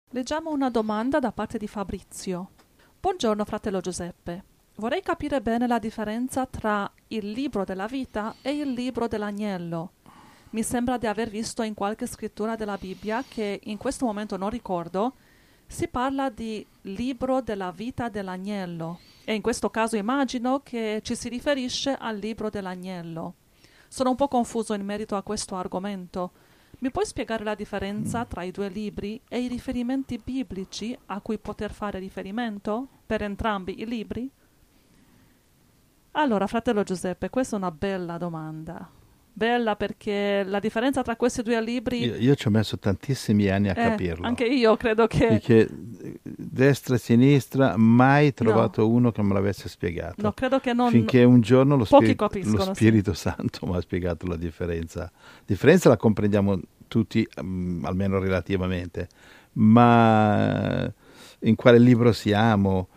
Leggiamo una domanda da parte di Fabrizio. Buongiorno fratello Giuseppe. Vorrei capire bene la differenza tra il libro della vita e il libro dell'agnello. Mi sembra di aver visto in qualche scrittura della Bibbia, che in questo momento non ricordo, si parla di libro della vita dell'agnello. E in questo caso immagino che ci si riferisce al libro dell'agnello. Sono un po' confuso in merito a questo argomento. Mi puoi spiegare la differenza tra i due libri e i riferimenti biblici a cui poter fare riferimento per entrambi i libri? Allora, fratello Giuseppe, questa è una bella domanda. Bella perché la differenza tra questi due libri... Io ci ho messo tantissimi anni a capirlo. Anche io credo che... Perché destra e sinistra mai trovato uno che me l'avesse spiegato. No, credo che non... Finché un giorno lo capiscono, Spirito Santo mi ha spiegato la differenza. La differenza la comprendiamo tutti, almeno relativamente. Ma in quale libro siamo?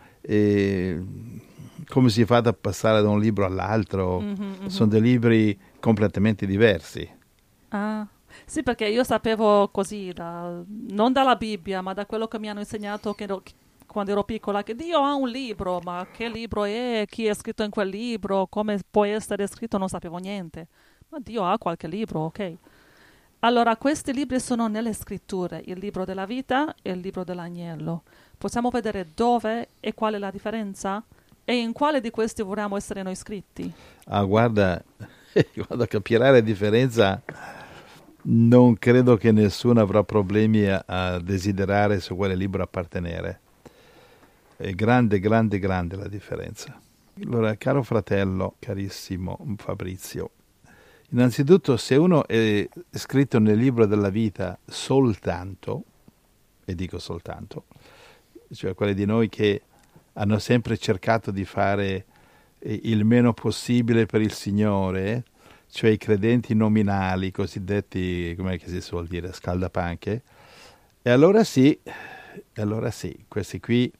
Come si fa da passare da un libro all'altro? Sono dei libri completamente diversi. Ah, sì, perché io sapevo così, non dalla Bibbia, ma da quello che mi hanno insegnato quando ero piccola, che Dio ha un libro, ma che libro è, chi è scritto in quel libro, come può essere scritto, non sapevo niente. Ma Dio ha qualche libro, ok. Allora, questi libri sono nelle scritture, il libro della vita e il libro dell'agnello. Possiamo vedere dove e qual è la differenza? E in quale di questi vorremmo essere noi iscritti? Ah, guarda, quando capirai la differenza, non credo che nessuno avrà problemi a desiderare su quale libro appartenere. È grande, grande, grande la differenza. Allora, caro fratello, carissimo Fabrizio, innanzitutto se uno è scritto nel libro della vita soltanto, e dico soltanto, cioè quelli di noi che hanno sempre cercato di fare il meno possibile per il Signore, cioè i credenti nominali, cosiddetti, come si suol dire, scaldapanche, e allora sì, questi qui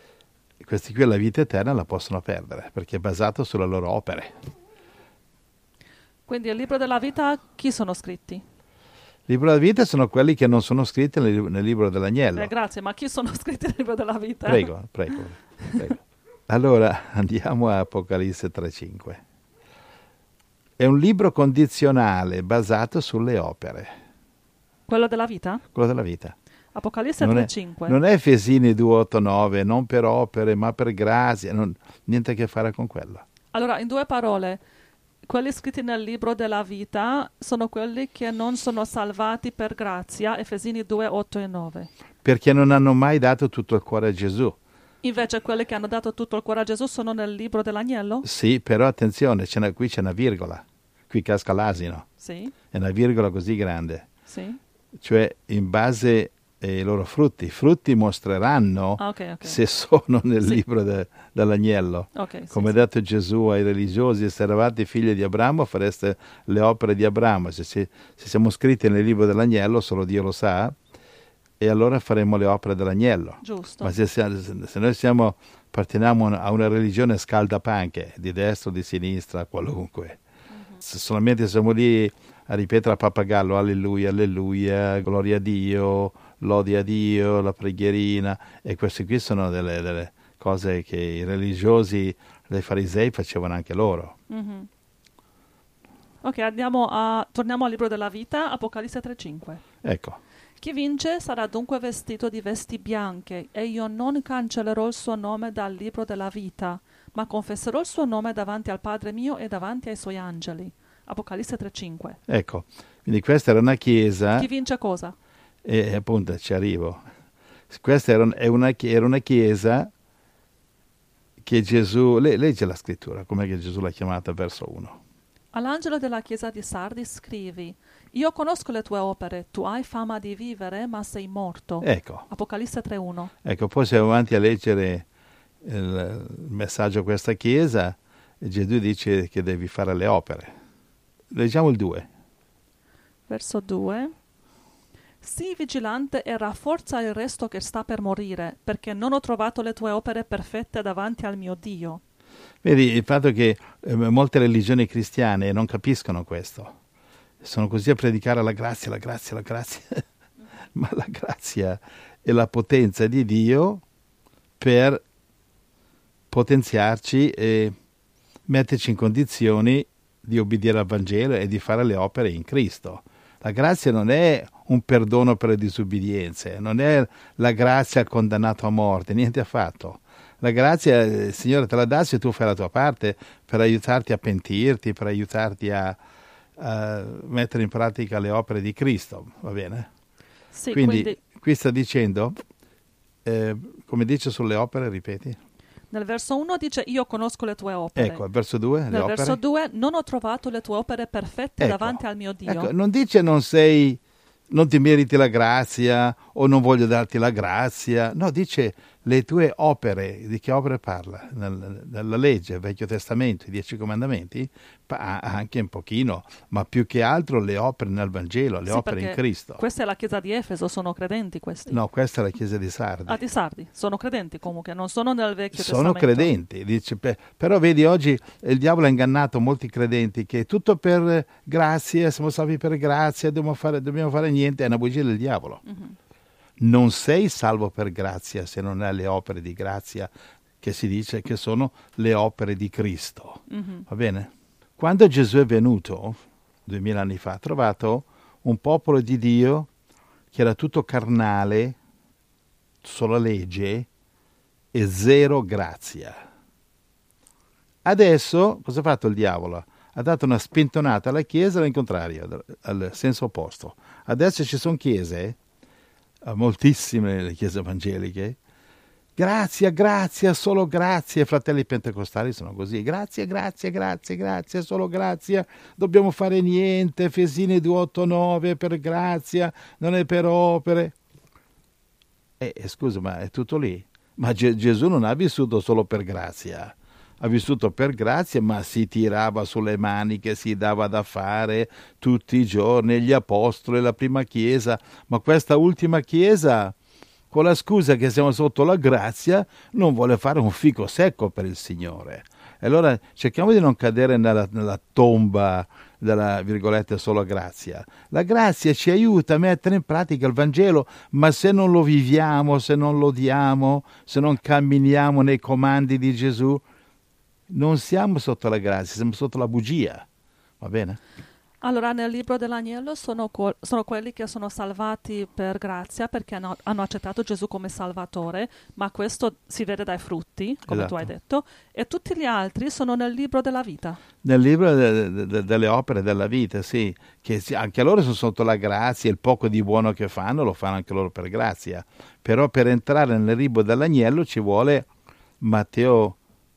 la vita eterna la possono perdere, perché è basato sulle loro opere. Quindi il libro della vita, chi sono scritti? Il libro della vita sono quelli che non sono scritti nel libro dell'agnello. Grazie, ma chi sono scritti nel libro della vita? Prego. Allora, andiamo a Apocalisse 3,5. È un libro condizionale basato sulle opere. Quello della vita? Quello della vita. Apocalisse 3,5. Non è Efesini 2,8,9, non per opere, ma per grazia, niente a che fare con quello. Allora, in due parole, quelli scritti nel libro della vita sono quelli che non sono salvati per grazia, Efesini 2,8 e 9. Perché non hanno mai dato tutto il cuore a Gesù. Invece quelli che hanno dato tutto il cuore a Gesù sono nel libro dell'agnello? Sì, però attenzione, qui c'è una virgola. Qui casca l'asino. Sì. È una virgola così grande. Sì. Cioè, in base ai loro frutti. I frutti mostreranno se sono nel libro dell'agnello. Come ha detto Gesù ai religiosi, se eravate figli di Abramo fareste le opere di Abramo. Se siamo scritti nel libro dell'agnello, solo Dio lo sa, e allora faremo le opere dell'agnello. Giusto. Ma se noi apparteniamo a una religione scaldapanche, di destra o di sinistra, qualunque, se solamente siamo lì a ripetere a pappagallo alleluia, alleluia, gloria a Dio, lode a Dio, la preghierina, e queste qui sono delle cose che i religiosi, i farisei facevano anche loro. Mm-hmm. Ok, torniamo al libro della vita, Apocalisse 3,5. Ecco. Chi vince sarà dunque vestito di vesti bianche, e io non cancellerò il suo nome dal libro della vita, ma confesserò il suo nome davanti al Padre mio e davanti ai suoi angeli. Apocalisse 3,5. Ecco, quindi questa era una chiesa... Chi vince cosa? E appunto ci arrivo. Questa era una chiesa che Gesù... Legge la scrittura, com'è che Gesù l'ha chiamata, verso 1. All'angelo della chiesa di Sardi scrivi: io conosco le tue opere, tu hai fama di vivere, ma sei morto. Ecco. Apocalisse 3,1. Ecco, poi siamo avanti a leggere il messaggio a questa chiesa, e Gesù dice che devi fare le opere. Leggiamo il 2. Verso 2. Sii vigilante e rafforza il resto che sta per morire, perché non ho trovato le tue opere perfette davanti al mio Dio. Vedi, il fatto che molte religioni cristiane non capiscono questo. Sono così a predicare la grazia, la grazia, la grazia. ma la grazia è la potenza di Dio per potenziarci e metterci in condizioni di obbedire al Vangelo e di fare le opere in Cristo. La grazia non è un perdono per le disubbidienze, non è la grazia condannato a morte, niente affatto. La grazia, il Signore te la dà se tu fai la tua parte per aiutarti a pentirti, per aiutarti a mettere in pratica le opere di Cristo, va bene? Sì, Quindi qui sta dicendo, come dice sulle opere, ripeti? nel verso 1 dice io conosco le tue opere. Ecco, al verso 2, Nel verso 2 non ho trovato le tue opere perfette davanti al mio Dio. Ecco, non dice non ti meriti la grazia o non voglio darti la grazia, no, dice le tue opere. Di che opere parla? Nella legge, il Vecchio Testamento, i 10 comandamenti, anche un pochino, ma più che altro le opere nel Vangelo, le opere in Cristo. Questa è la chiesa di Efeso, sono credenti questi? No, questa è la chiesa di Sardi. Ah, di Sardi, sono credenti comunque, non sono nel Vecchio Sono Testamento. credenti, dice, però vedi oggi il diavolo ha ingannato molti credenti che tutto per grazia, siamo salvi per grazia, dobbiamo fare niente, è una bugia del diavolo. Non sei salvo per grazia se non hai le opere di grazia che si dice che sono le opere di Cristo. Va bene? Quando Gesù è venuto, 2000 anni fa, ha trovato un popolo di Dio che era tutto carnale, solo legge e zero grazia. Adesso, cosa ha fatto il diavolo? Ha dato una spintonata alla Chiesa al contrario, al senso opposto. Adesso ci sono chiese, moltissime le chiese evangeliche, grazia, solo grazia. I fratelli pentecostali sono così, grazia, solo grazia, dobbiamo fare niente, Efesini 2:8-9 per grazia, non è per opere. Scusa, ma è tutto lì? Ma Gesù non ha vissuto solo per grazia, ha vissuto per grazia, ma si tirava sulle maniche, si dava da fare tutti i giorni, gli apostoli, la prima chiesa, ma questa ultima chiesa, con la scusa che siamo sotto la grazia, non vuole fare un fico secco per il Signore. E allora cerchiamo di non cadere nella tomba della virgolette solo grazia. La grazia ci aiuta a mettere in pratica il Vangelo, ma se non lo viviamo, se non lo diamo, se non camminiamo nei comandi di Gesù, non siamo sotto la grazia, siamo sotto la bugia. Va bene? Allora, nel libro dell'agnello sono quelli che sono salvati per grazia perché hanno accettato Gesù come Salvatore, ma questo si vede dai frutti, come tu hai detto, e tutti gli altri sono nel libro della vita. Nel libro delle opere della vita, sì, che anche loro sono sotto la grazia, il poco di buono che fanno lo fanno anche loro per grazia, però per entrare nel libro dell'agnello ci vuole Matteo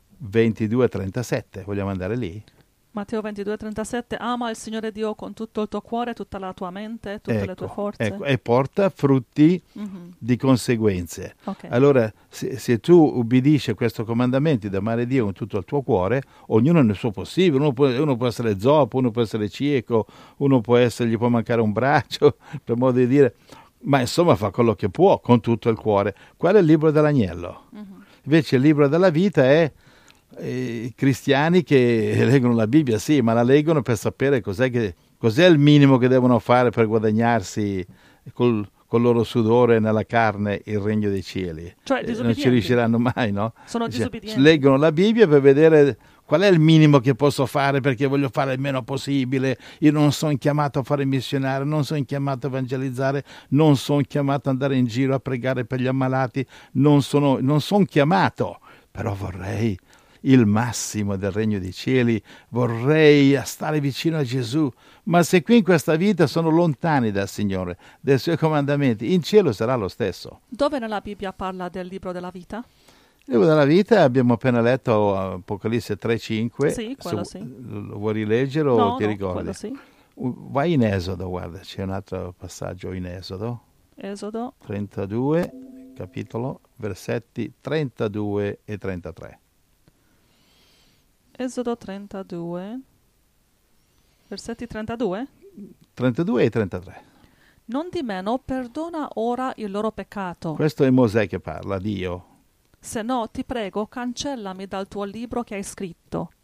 22:37, vogliamo andare lì? Matteo 22:37, ama il Signore Dio con tutto il tuo cuore, tutta la tua mente, tutte le tue forze. E porta frutti di conseguenze. Okay. Allora, se tu ubbidisci a questo comandamento di amare Dio con tutto il tuo cuore, ognuno nel suo possibile, uno può essere zoppo, uno può essere cieco, gli può mancare un braccio, per modo di dire, ma insomma fa quello che può con tutto il cuore. Quello è il libro dell'agnello. Invece il libro della vita è i cristiani che leggono la Bibbia, sì, ma la leggono per sapere cos'è il minimo che devono fare per guadagnarsi col loro sudore nella carne il regno dei cieli. Cioè, non ci riusciranno mai, no? Sono disobbedienti. Leggono la Bibbia per vedere qual è il minimo che posso fare perché voglio fare il meno possibile. Io non sono chiamato a fare missionario, non sono chiamato a evangelizzare, non sono chiamato ad andare in giro a pregare per gli ammalati, non sono chiamato, però vorrei il massimo del regno dei cieli, vorrei stare vicino a Gesù, ma se qui in questa vita sono lontani dal Signore, dai Suoi comandamenti, in cielo sarà lo stesso. Dove nella Bibbia parla del libro della vita? Il libro della vita abbiamo appena letto Apocalisse 3:5. Sì, quello sì. Lo vuoi rileggere o ti ricordi? Quello sì. Vai in Esodo, guarda, c'è un altro passaggio in Esodo. Esodo 32, capitolo, versetti 32 e 33. Esodo 32, versetti 32? 32 e 33. Non di meno perdona ora il loro peccato. Questo è Mosè che parla, Dio. Se no, ti prego, cancellami dal tuo libro che hai scritto.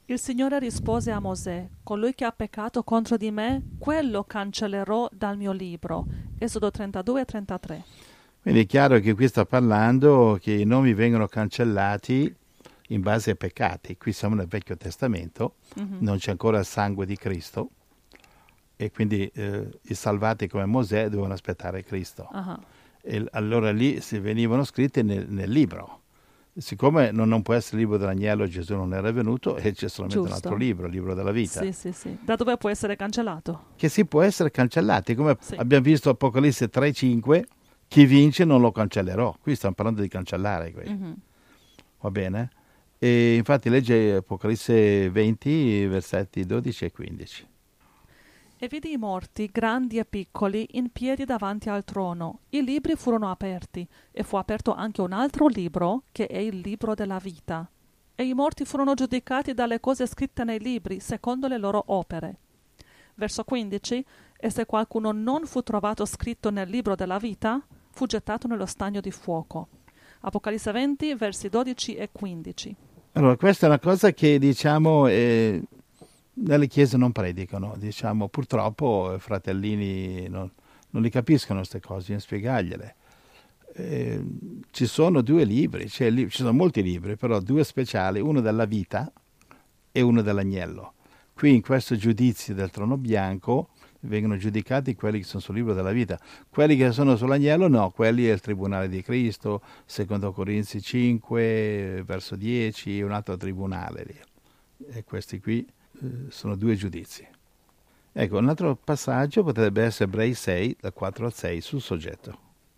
Il Signore rispose a Mosè: colui che ha peccato contro di me, quello cancellerò dal mio libro. Esodo 32 e 33. Quindi è chiaro che qui sta parlando che i nomi vengono cancellati in base ai peccati. Qui siamo nel Vecchio Testamento, non c'è ancora il sangue di Cristo e quindi i salvati come Mosè dovevano aspettare Cristo. E allora lì si venivano scritti nel libro. Siccome non può essere il libro dell'agnello, Gesù non era venuto, e c'è solamente un altro libro, il libro della vita. Sì. Da dove può essere cancellato? Che si può essere cancellati, come abbiamo visto Apocalisse 3,5, chi vince non lo cancellerò. Qui stiamo parlando di cancellare. Va bene? E infatti legge Apocalisse 20, versetti 12 e 15. E vidi i morti, grandi e piccoli, in piedi davanti al trono. I libri furono aperti, e fu aperto anche un altro libro, che è il libro della vita. E i morti furono giudicati dalle cose scritte nei libri, secondo le loro opere. Verso 15. E se qualcuno non fu trovato scritto nel libro della vita, fu gettato nello stagno di fuoco. Apocalisse 20, versi 12 e 15. Allora, questa è una cosa che, diciamo, nelle chiese non predicano. Diciamo, purtroppo i fratellini non li capiscono queste cose, bisogna spiegargliele. Ci sono due libri, ci sono molti libri, però due speciali, uno della vita e uno dell'agnello. Qui in questo giudizio del trono bianco vengono giudicati quelli che sono sul libro della vita. Quelli che sono sull'agnello no, quelli è il tribunale di Cristo, secondo Corinzi 5, verso 10, un altro tribunale lì. E questi qui sono due giudizi. Ecco, un altro passaggio potrebbe essere Ebrei 6, dal 4 al 6, sul soggetto.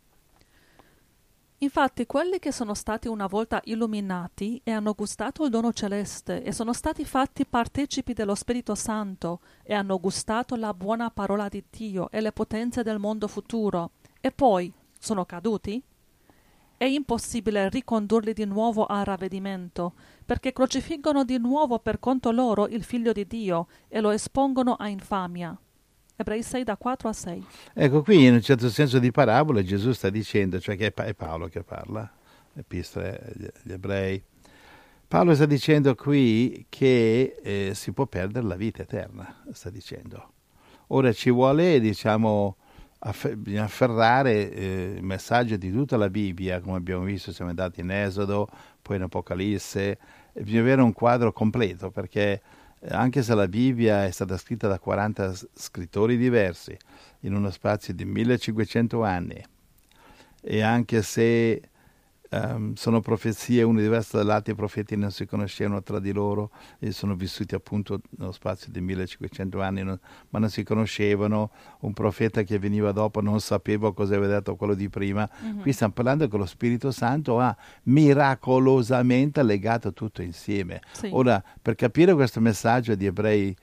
Infatti quelli che sono stati una volta illuminati e hanno gustato il dono celeste e sono stati fatti partecipi dello Spirito Santo e hanno gustato la buona parola di Dio e le potenze del mondo futuro e poi sono caduti? È impossibile ricondurli di nuovo al ravvedimento, perché crocifiggono di nuovo per conto loro il Figlio di Dio e lo espongono a infamia. Ebrei 6 da 4 a 6. Ecco, qui in un certo senso di parabola Gesù sta dicendo, cioè che è Paolo che parla, l'Epistola agli Ebrei. Paolo sta dicendo qui che si può perdere la vita eterna, sta dicendo. Ora ci vuole, diciamo, bisogna afferrare il messaggio di tutta la Bibbia, come abbiamo visto, siamo andati in Esodo, poi in Apocalisse, e bisogna avere un quadro completo, perché anche se la Bibbia è stata scritta da 40 scrittori diversi, in uno spazio di 1500 anni, e anche se sono profezie une diverse dall'altre, i profeti non si conoscevano tra di loro e sono vissuti appunto nello spazio di 1500 anni, ma non si conoscevano. Un profeta che veniva dopo non sapeva cosa aveva detto quello di prima. Qui stiamo parlando che lo Spirito Santo ha miracolosamente legato tutto insieme. Sì. Ora, per capire questo messaggio di Ebrei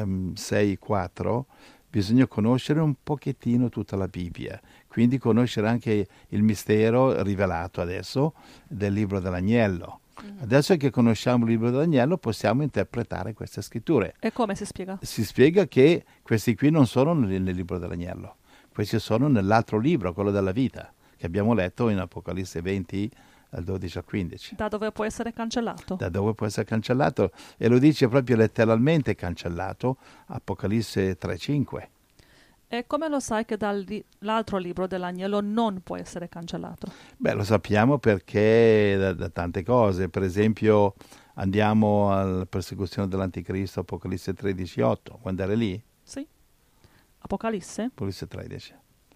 6,4 bisogna conoscere un pochettino tutta la Bibbia, quindi conoscere anche il mistero rivelato adesso del libro dell'agnello. Adesso che conosciamo il libro dell'agnello possiamo interpretare queste scritture. E come si spiega? Si spiega che questi qui non sono nel libro dell'agnello, questi sono nell'altro libro, quello della vita, che abbiamo letto in Apocalisse 20, dal 12 al 15. Da dove può essere cancellato? Da dove può essere cancellato, e lo dice proprio letteralmente cancellato, Apocalisse 3,5. E come lo sai che dall'altro libro dell'agnello non può essere cancellato? Beh, lo sappiamo perché da tante cose. Per esempio, andiamo alla persecuzione dell'Anticristo, Apocalisse 13,8. Vuoi andare lì? Sì. Apocalisse? Apocalisse 13.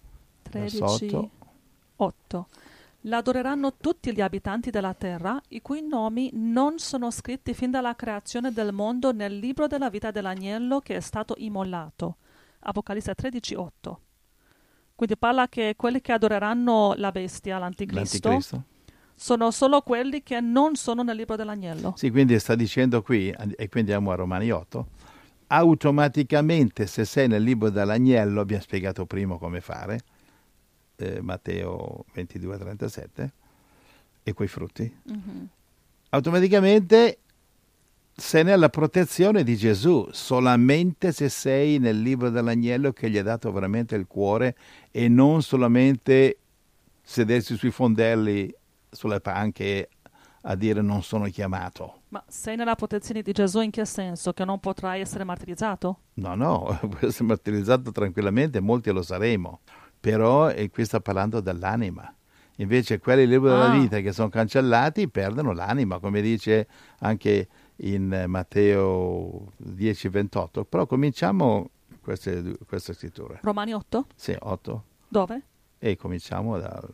8. L'adoreranno tutti gli abitanti della terra, i cui nomi non sono scritti fin dalla creazione del mondo nel libro della vita dell'agnello che è stato immolato. Apocalisse 13,8. Quindi parla che quelli che adoreranno la bestia, l'anticristo, sono solo quelli che non sono nel libro dell'agnello. Sì, quindi sta dicendo qui, e quindi andiamo a Romani 8, automaticamente se sei nel libro dell'agnello, abbiamo spiegato prima come fare, Matteo 22,37, e quei frutti, automaticamente sei nella protezione di Gesù, solamente se sei nel libro dell'agnello che gli ha dato veramente il cuore e non solamente sedersi sui fondelli, sulle panche a dire non sono chiamato. Ma sei nella protezione di Gesù in che senso? Che non potrai essere martirizzato? No, può essere martirizzato tranquillamente, molti lo saremo, però qui sta parlando dell'anima. Invece quelli del libro della vita che sono cancellati perdono l'anima, come dice anche in Matteo 10:28. Però cominciamo queste scritture. Romani 8? Sì, 8. Dove? E cominciamo dal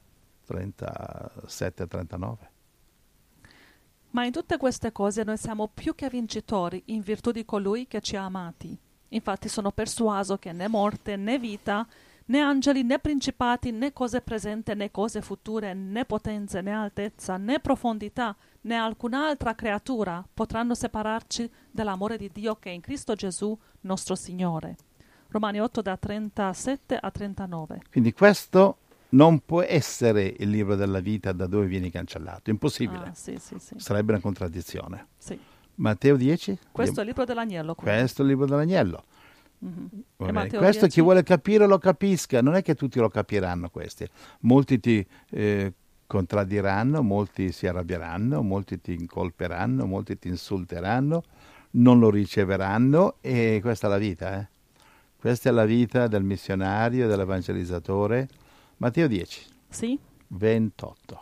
37-39. Ma in tutte queste cose noi siamo più che vincitori in virtù di colui che ci ha amati. Infatti sono persuaso che né morte né vita, né angeli né principati, né cose presenti né cose future, né potenze né altezza, né profondità, né alcun'altra creatura potranno separarci dall'amore di Dio che è in Cristo Gesù nostro Signore. Romani 8 da 37 a 39. Quindi questo non può essere il libro della vita da dove viene cancellato, impossibile. Sì. Sarebbe una contraddizione. Sì. Matteo 10? Questo è il libro dell'agnello. Quindi. Questo è il libro dell'agnello. Matteo Questo 10? chi vuole capire lo capisca, non è che tutti lo capiranno questi. Molti ti contraddiranno, molti si arrabbieranno, molti ti incolperanno, molti ti insulteranno, non lo riceveranno e questa è la vita. Questa è la vita del missionario, dell'evangelizzatore. Matteo 10. Sì. 28.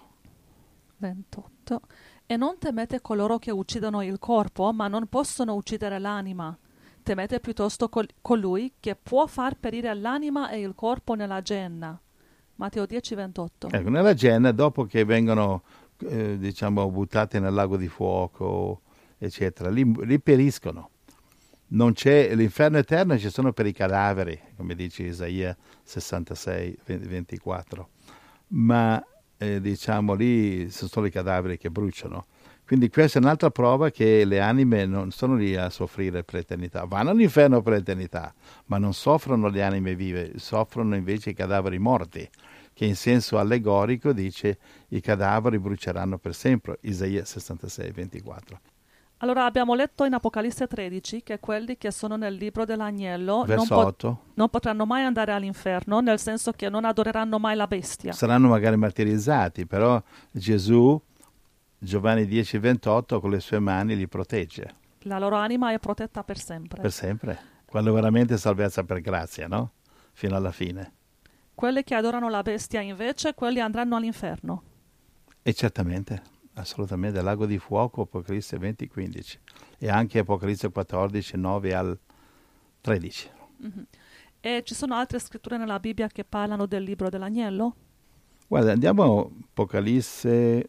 E non temete coloro che uccidono il corpo, ma non possono uccidere l'anima. Temete piuttosto colui che può far perire l'anima e il corpo nella genna. Matteo 10, 28. Ecco, nella genna, dopo che vengono, buttati nel lago di fuoco, eccetera, li periscono. Non c'è l'inferno eterno, ci sono per i cadaveri, come dice Isaia 66, 24. Ma lì sono i cadaveri che bruciano. Quindi questa è un'altra prova che le anime non sono lì a soffrire per l'eternità. Vanno all'inferno per l'eternità, ma non soffrono le anime vive, soffrono invece i cadaveri morti, che in senso allegorico dice i cadaveri bruceranno per sempre, Isaia 66, 24. Allora abbiamo letto in Apocalisse 13 che quelli che sono nel libro dell'agnello Verso 8. Non potranno mai andare all'inferno, nel senso che non adoreranno mai la bestia. Saranno magari martirizzati, però Gesù, Giovanni 10, 28, con le sue mani li protegge. La loro anima è protetta per sempre. Per sempre. Quando veramente è salvezza per grazia, no? Fino alla fine. Quelli che adorano la bestia invece, quelli andranno all'inferno. E certamente, assolutamente, lago di fuoco, Apocalisse 20, 15. E anche Apocalisse 14, 9 al 13. Mm-hmm. E ci sono altre scritture nella Bibbia che parlano del libro dell'agnello? Guarda, andiamo a Apocalisse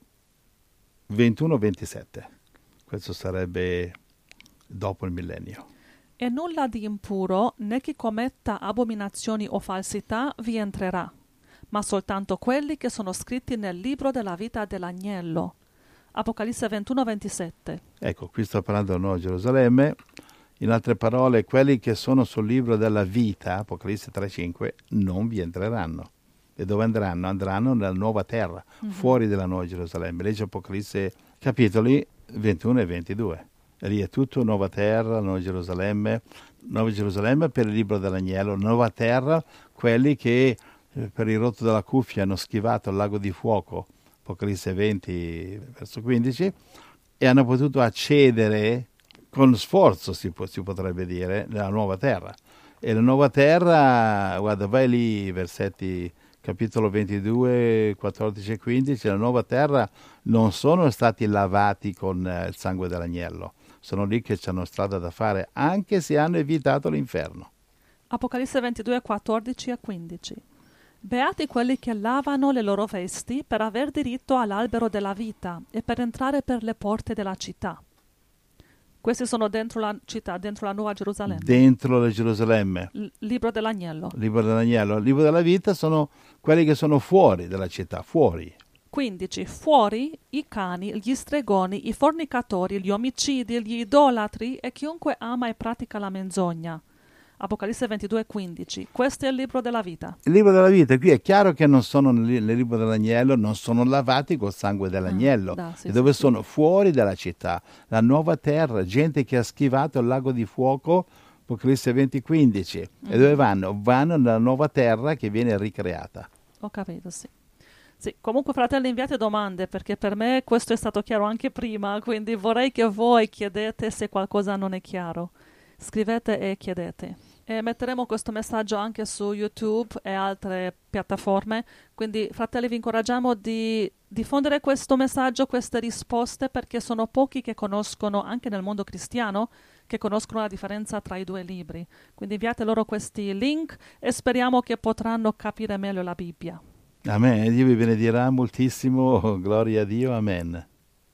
21-27. Questo sarebbe dopo il millennio. E nulla di impuro, né chi commetta abominazioni o falsità vi entrerà, ma soltanto quelli che sono scritti nel libro della vita dell'agnello. Apocalisse 21-27. Ecco, qui sto parlando del Nuovo Gerusalemme. In altre parole, quelli che sono sul libro della vita, Apocalisse 3-5, non vi entreranno. E dove andranno? Andranno nella nuova terra, fuori della Nuova Gerusalemme. Legge Apocalisse capitoli 21 e 22. Lì è tutto nuova terra, Nuova Gerusalemme per il libro dell'agnello, nuova terra, quelli che per il rotto della cuffia hanno schivato il lago di fuoco, Apocalisse 20, verso 15, e hanno potuto accedere con sforzo, si potrebbe dire, nella nuova terra. E la nuova terra, guarda, vai lì, versetti capitolo 22, 14 e 15, la nuova terra non sono stati lavati con il sangue dell'agnello, sono lì che c'hanno strada da fare, anche se hanno evitato l'inferno. Apocalisse 22, 14 e 15. Beati quelli che lavano le loro vesti per aver diritto all'albero della vita e per entrare per le porte della città. Questi sono dentro la città, dentro la Nuova Gerusalemme. Dentro la Gerusalemme. Libro dell'agnello. Libro dell'agnello. Il libro della vita sono quelli che sono fuori dalla città, fuori. 15. Fuori i cani, gli stregoni, i fornicatori, gli omicidi, gli idolatri e chiunque ama e pratica la menzogna. Apocalisse 22, 15. Questo è il libro della vita. Il libro della vita, qui è chiaro che non sono nel libro dell'agnello, non sono lavati col sangue dell'agnello, dove sono fuori dalla città, la nuova terra, gente che ha schivato il lago di fuoco, Apocalisse 20, 15. E dove vanno? Vanno nella nuova terra che viene ricreata. Ho capito, sì. Sì, comunque fratelli inviate domande perché per me questo è stato chiaro anche prima, quindi vorrei che voi chiedete se qualcosa non è chiaro. Scrivete e chiedete. E metteremo questo messaggio anche su YouTube e altre piattaforme, quindi fratelli vi incoraggiamo di diffondere questo messaggio, queste risposte, perché sono pochi che conoscono, anche nel mondo cristiano, che conoscono la differenza tra i due libri. Quindi inviate loro questi link e speriamo che potranno capire meglio la Bibbia. Amen. Dio vi benedirà moltissimo. Gloria a Dio. Amen.